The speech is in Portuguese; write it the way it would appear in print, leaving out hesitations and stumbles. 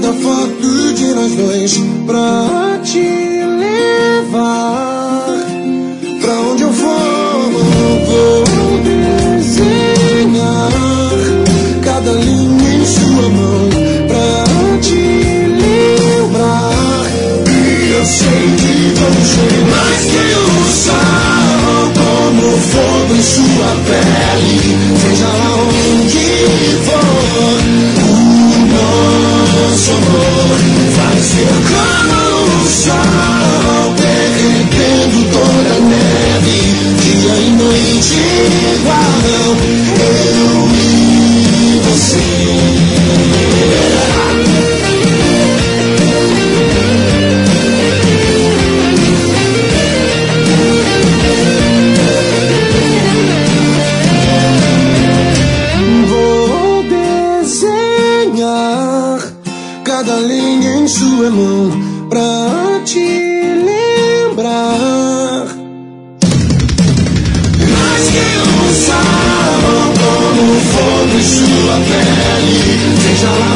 cada foto de nós dois pra te levar. Pra onde eu for, vou desenhar cada linha em sua mão pra te lembrar. E eu sei que você mais que o sol, como fogo em sua pele, seja lá onde for. Nosso amor vai ser como o sol, derretendo toda a neve, dia e noite igual, eu e você. Vou desenhar cada linha em sua mão pra te lembrar. Mais que um sol, como fogo em sua pele, seja lá